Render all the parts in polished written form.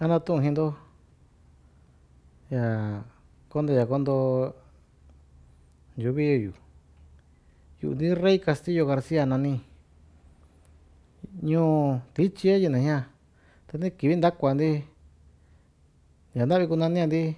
ana tu hindo ya cuando llovía yu di Rey Castillo García nani ñu tichi ya na ya tani kivi ndakua ndi ya ndavi kunania ndi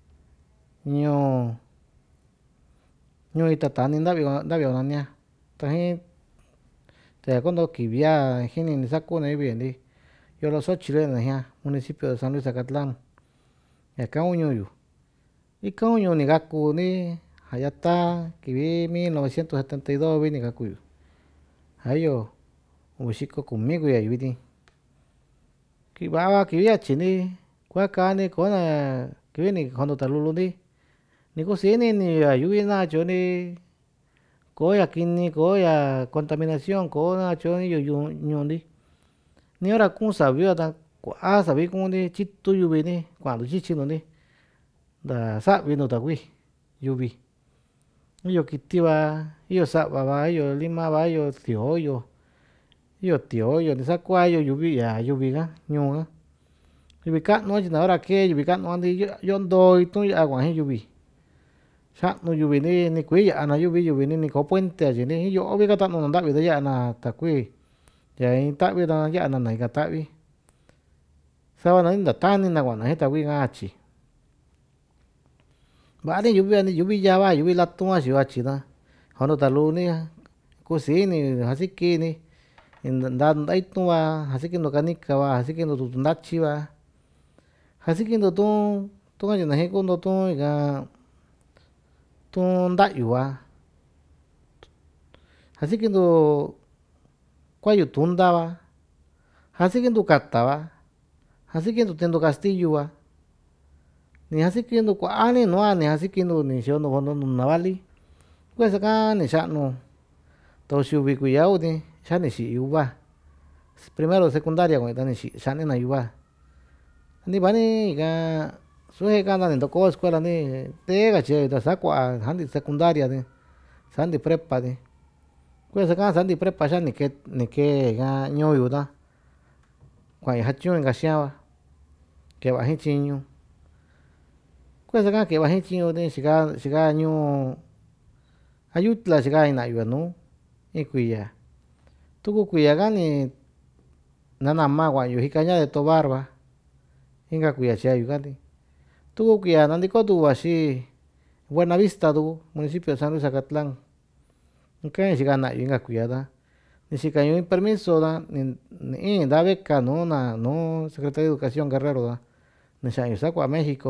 ñu itatani ndavi onania taji ya cuando kivia jini ni sakune vi ndi yolo Xochitl na jiá municipio de San Luis Zacatlán ya kaun ñu'u ikaun ñu'u ni gaku ni jaya ta kivi 1972 vi ni gaku yu jayo udiko kumi kuiya viti kiva'a kivi achi ni kuaka ni kona kivi ni jondo lulu ndi ni kusini ni yuvi na choni ko'o kini ko'o ya contaminación ko'o na choni ñu'u ndi ni hora kun savio ta kua'a savi kun ndi chitu yuvi ni kua'an chichi nu ndi nda savi nu takui yuvi iyo kiti va iyo sa'va va iyo lima va iyo tio'yo ni sakua yo yuvi ya yuvi ka ñuu ka yuvi ka'nu tyi na hora kee yuvi ka'nu ndi yo'o itu'n ya'a kuaji yuvi xa'nu yuvi ni kui'i ya'a na yuvi ni koo puente tyi ni jiyo'o vi kata'nu na ntavi ta ya'a na takui ya in ta'vi ta ya'a na inka ta'vi sava na nta tani na kua'an na ji takui ka achi va'a ni yuvi yava yuvi latun a xio achi ta jondo ni kusini jasiki ni nda itu'n va jasikinto kanika va jasikinto tutu ntatyi va jasikinto tu'n katyi naji kunto tu'n nta'yu va jasikinto kuayu tunda va jasikinto kata va jasikinto tinto kastillu va ni jasikinto kua'a ni nua ni jasikinto ni xio nu navali kuesa ka ni xa'nu toxiuvi kuiya kuni xa ni xi'i yuva primero de secundaria ku'in ta ni xa'ni na yuva ni vani suje ka'na ni ntokó escuela ni te katyi ta sakua'a sandi secundaria ni sandi prepa ni kuesa ka sandi prepa xa ni kee ñuu yu ta kua'in jatiun inka xian va keva jin tyiñu kuesa ka keva jin tyiñu ni xika ñuu ayutla chika in na'yu nuu in kuiya tuku kuiya ka ni na nama kua'an yu jika ña de tobar va inka kuiya chika yuka ni tuku kuiya nantiko tuku vaxi buenavista tuku municipio de San Luis Zacatlán ika xika na'yu inka kuiya ta ni xikañu in permiso ta ni in nda beca nuu secretaria de educación Guerrero ta ni xa'ñu sakua'a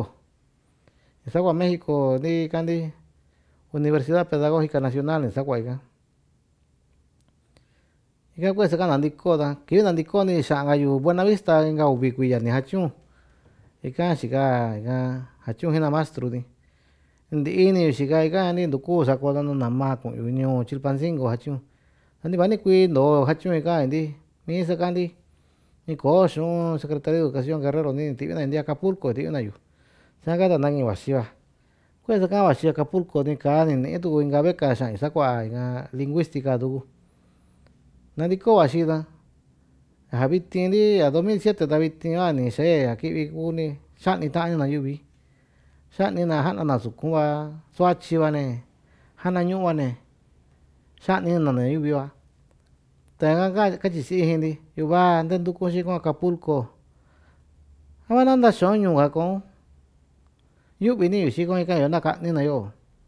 México ndi ika ndi universidad pedagógica nacional ni sakua'a ika kuesa ka nantiko ta kivi nantiko ni xa'an yu buenavista inka uvi kuiya ni jatiun ika xika jatiun jina mastru ni nti'i ni xika ika ni ntuku sakua nu nama ku'un yu ñuu Chilpancingo jatiun sani vani kui ntoo jatiun ika ndi mi saka ndi ni koo xu'un secretaria de educación Guerrero ni ti'vi na ndi Acapulco ti'vi na yu saka ta nangi vaxi va kuesa ka vaxi Acapulco ni kaa ni ni'i tuku inka beca xa'in sakua'a lingüística tuku nantiko vaxi ta ja vitin ndi 2007 ta vitin va ni xee ja ki'vi kuni xa'ni ta'an na yuvi xa'ni na ja'na na sukun va suachi va ne janañu'u va ne xa'ni na yuvi va ta katyi si'i ji ndi yuva nde nduku xi ku'un Acapulco a va nanta xa'un ñuu ka koo'n yu'vi ni yu xikon ika yo naka'ni na yo'o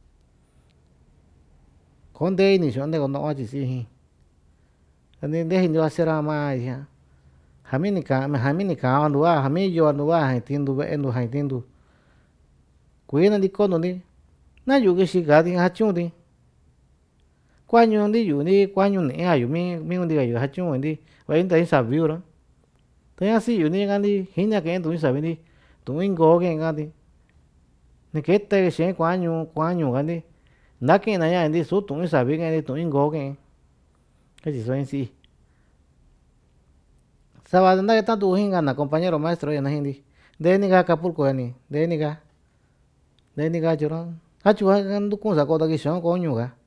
koo ntee ini xu'un nte kono'o katyi si'i ji sani nteji nti'va sera ma jami ni ka'an vantu'a jami iyo vantu'a jain tintu ve'entu jain tintu kui nantikontu ndi nayu kixi ka jatiun ndi kuañu ndi yu'u ndi kuañu ni'i ja yu mi kundi ka yu jatiun ndi va'i nta in savi yu ra ta ñasi yu ni ka ndi jinia ke'en tu'in savi ndi tu'in ngoo ke'en ka ndi ni kete xeen kua'an ñuu ka ndi naki'in na ña ndi su tu'in savi ke'en ndi tu'in ngoo ke'en katyi so'in si'i sava naketa'an tuku jin na compañero maestro ya naji ndi nteeni ka Acapulco ya ni nteeni ka tyo ra atyu'an ndukun sako ta kixaun koo ñuu ka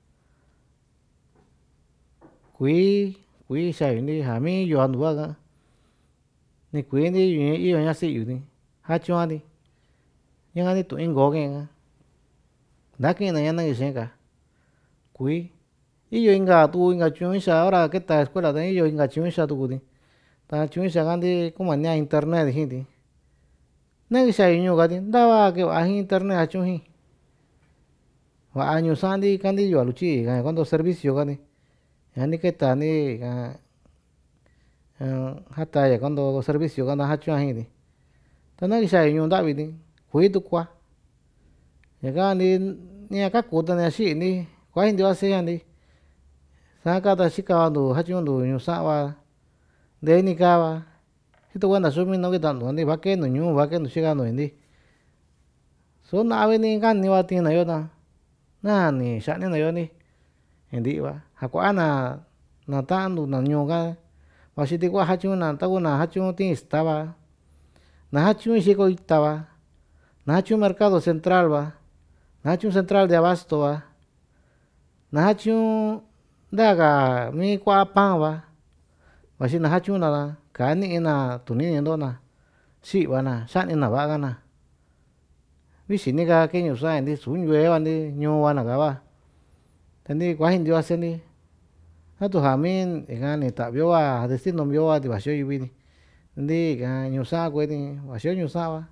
kui xayu ndi ja mi iyo vantu'a ka ni kui ni iyo ñasi'yu ni jachúan ni ña ni tu'in ngoke nakina ña nangixe ka kui iyo inka tuku inka chún ixa hora keta escuela ta iyo inka chún ixa tuku ni ta chún ixa kanti kumania internet jin nangixa ñuu kati ntava keva'a jin internet jachún jin va'a ñuu sa'ndi kanti yuva luchi kondo servicio ka ni ña ni keta ni jata kondo servicio ka na jachúan jin ni ta nangixa ñuu ntavi ni kui tukua ñaka ni ña kaku tania xi'ini kuaji ntiua seña ni sa kata xikavantu jachúntu ñuu sa'va nteeni kava jitu kuenta xu minu kita'ntu va kee nu ñuu va keentu xika nu'u số na'a vini kani va tiin na yo ta na ni xa'ni na yo ni nti'i va ja kua'a na ta'antu na ñuu ka vaxi tikua jachún na taku na jachún tiin ista va na jachún xiko ita va na jachún mercado central va na jachún central de abasto va na jachún ntaka mi kua'a pan va vaxi na jachún na ka'a ni'i na tuni ninto na xi'i va na xa'ni na va'a ka na vixini ka keñu sa'a su nduve va-ndi ñuu va naka va ta ndi kuaji ntiua seni atu ja mi ni ta'vio va destino vio va vaxio yuvi ni ndi ñuu sa'an kueni vaxio ñuu sa'an va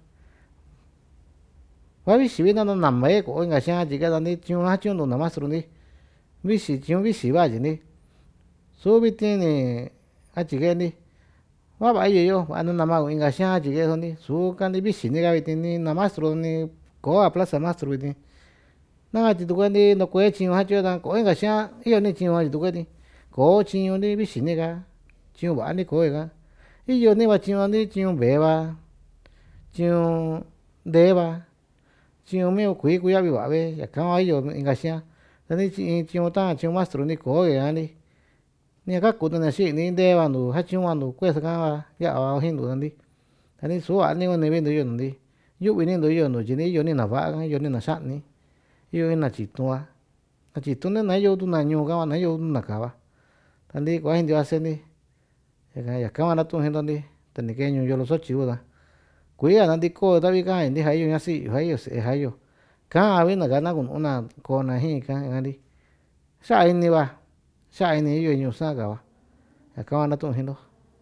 va vixi vina na namae ko'o inka xi'an tyi keta ndi tiñu jachúntu na mastru-ndi vixi tiñu vixi va tyi ndi su vitin ni atyike ndi va va'a iyo yo va'a ni nama inka xi'an tyike so'ndi su kandi vixini ka vitin ni na mastru ni ko'oka plaza mastru vitin na tyi tukue'ndi nukue chiñu jachio ta ko'o inka xi'an iyo ni chiñu tyi tukuet ni koo chiñu-ndi vixini ka chiñu va'a-ndi koo ika iyo ni va chiñu-ndi chiñu mbee va chiñu ntee va chiñu mi kuii kuya'vi va'a yaka hua iyo inka xi'an ta ndi chiñu ta'a chiñu mastru ni koo kea-ndi ni kaku tania xi'ini ntee vantu jachún vantu kue saka va ya'a va jintu ta ndi su va'a ni kuni vintu yuntu yu'vi nintu yontu tyi iyo ni na va'a ka iyo ni na xa'ni iyo ni na tyitun va na tyitun ni na iyo tuna ñuu ka va na iyo naka va ta ndi kuaji ntiua see‑ndi yaka hua natu'un jinto‑ndi ta ni kee ñuu yolosochi kuu ta kui'ka nantiko ta'vi ka'an‑ndi ja iyo ñasi'yu ja iyo se'e ja iyo ka'an vi naka na kunu'u na koo na jin ika sa'a ini va sa'a ini iyo ñuu sa'an ka va yaka hua natu'un jindo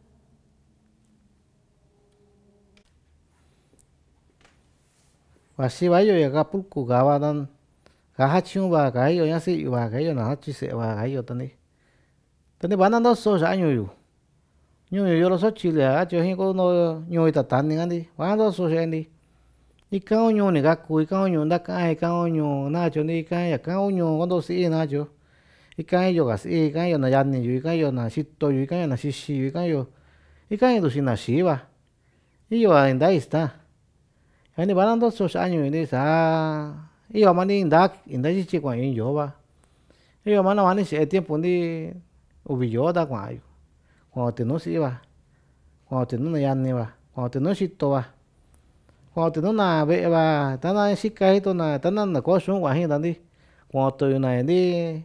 vaxi va iyo acapulco ka va ka jachún va ka iyo ñasi'yu va ka iyo nachi se'e va ka iyo ta ndi va nantoso xa'a ñuu yu yolosochi lea katyi jin kono ñuu ita tani ka‑ndi va nantoso xe'e‑ndi ika kuu ñuu ni kaku ika kuu ñuu ntaka ika kuu ñuu na katyo‑ndi ika yaka kuu ñuu kondo si'i na katyo ika iyo ka si'i ika iyo na yani‑yu ika iyo na xito‑yu ika iyo na xixi‑yu ika iin tuxina xii va iyo‑va inda ista ja‑ni va nantoso xa'a ñuu‑ndi saa iyo maa‑ndi inda chityi kua'yu iin yoo va iyo maa na va‑ni xe'e tiempu‑ndi uvi yoo ta kua'yu kua'un‑ti nuu si'i va kua'un‑ti nuu na yani va kua'un‑ti nuu xito va kua'un‑ti nuu naa ve'e va tana xika jitu‑na tana nakoo xu'un kua'an jin ta‑ndi kua'un‑tu na‑ndi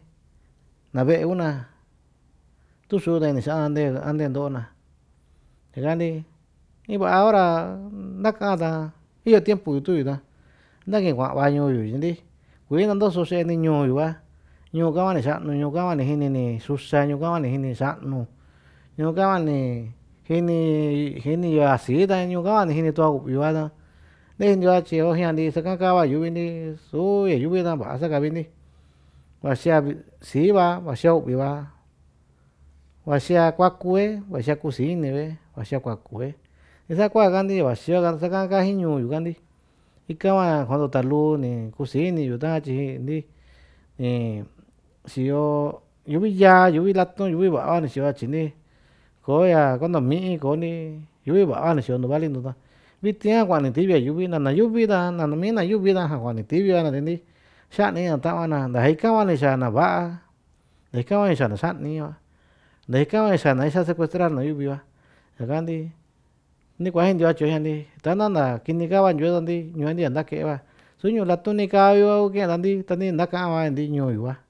na ve'e kuna tu xu ta ini xa'an ande ndo'o‑na ñaka‑ndi iin va'a hora naka'an ta iyo tiempu tu'yu ta naki'in kua'an va ñuu‑yu tyi ndi kui nantoso xe'e‑ndi ñuu‑yu va ñuu ka va ni xa'nu ñuu ka va ni jini‑ni xuxa ñuu ka va ni jini xa'nu ñuu ka va ni jini yasii ta ñuu ka va ni jini tua ku'vi va ta nde'e ntiua chio jia'ndi sakan kava yuvi‑ndi su ya yuvi ta va'a sakavi‑ndi vaxia sii va vaxia u'vi va vaxia kuaku vaxia kusii ini vaxia kuaku isakua kandi vaxio sakan kaji ñuu‑yu kandi ika va kuando ta luu ni kusii ini‑yu takatyi ndi ni xi'yo yuvi yaa yuvi latun yuvi va'a va ni xi'yo atyi‑ndi koo ya kuando mi'i koo‑ndi yuvi va'a ni xi'yo nduvalintu ta vitin a kua'an ni tivia yuvi na yuvi ta mi na yuvi ta ja kua'an ni tivia na tyi‑ndi xa'ni na ta'an na nta ika va ni xaa na va'a nta ika va ni xaa na xa'ni va nta ika va ni xaa na ixa secuestrar na yuvi va yaka‑ndi ni kuaji ntiua chio jia'ndi tana nta kini kava ndyu'e ta‑ndi ñu'e‑ndi ja nake'e va su ñuu latun‑ni kaavyo ke'en ta‑ndi ta‑ndi ntaka'an va‑ndi ñuu‑yu va.